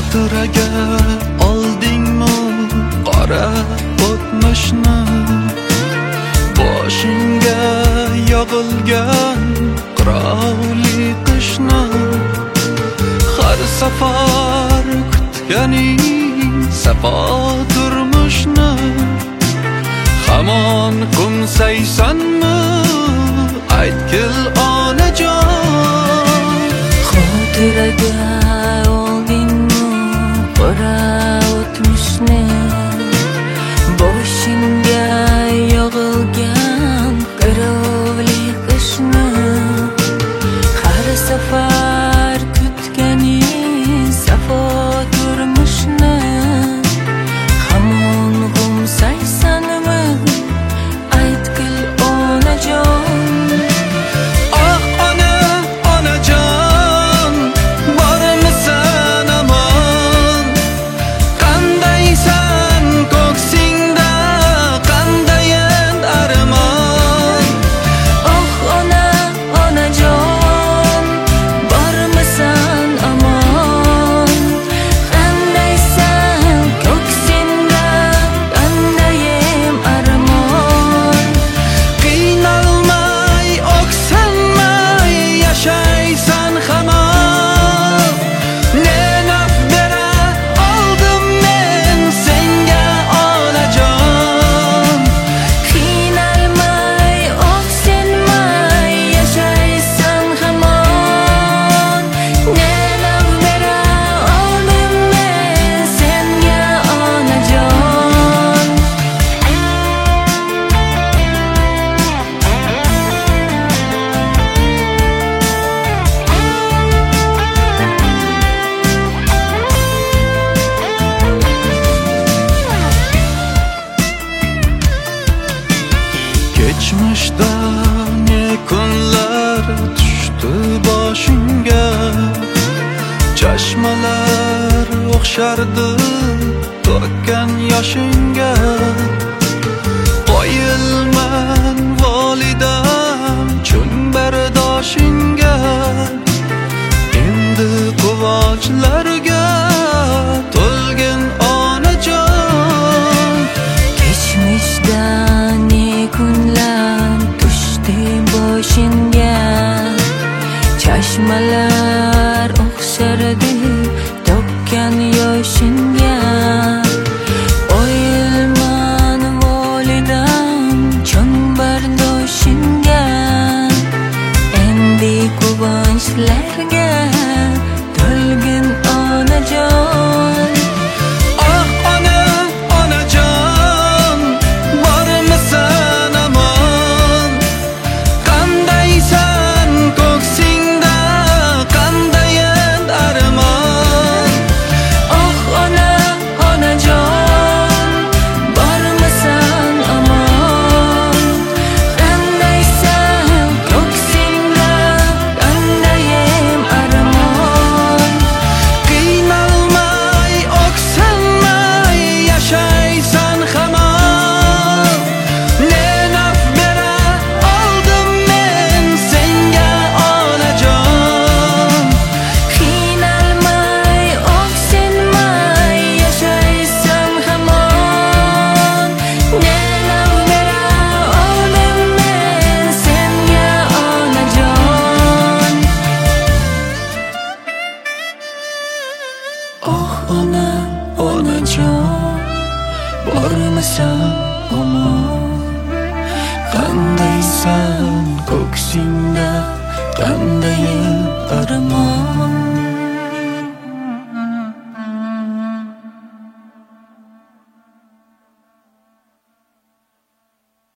Xotiraga oldingmi qora o'tmishni, boshingga yog'ilgan qirovli qishni, har safar kutganing safo turmushni, hamon qo'msaysanmi aytgil onajon. Xotiraga oldingmi qora o'tmishni, boshingga yog'ilgan qirovli qishni, har safar kutganing safo turmushni, hamon qo'msaysanmi aytgil onajon. Ah ona, onajon, bormisan amon? Qandaysan ko'ksingda, qandayin armon? Oh ona, onajon, bormisan amon? Qandaysan ko'ksingda, qandayim armon? Qiynalmay, o'ksinmay yashaysan hamon. Ne naf bera oldim men senga onajon. Qiynalmay, o'ksinmay yashaysan hamon. Ne naf bera oldim men senga onajon. Kechmishda ne kunlar tushdi boshingga, chashmalar o'xshardi to'kkan yoshingga. Qoyilman volidam chun bardoshingga, endi quvonchlarga to'lgin onajon. Kechmishda ne kunlar tushdi boshingga, chashmalar o'xshardi to'kkan yoshingga.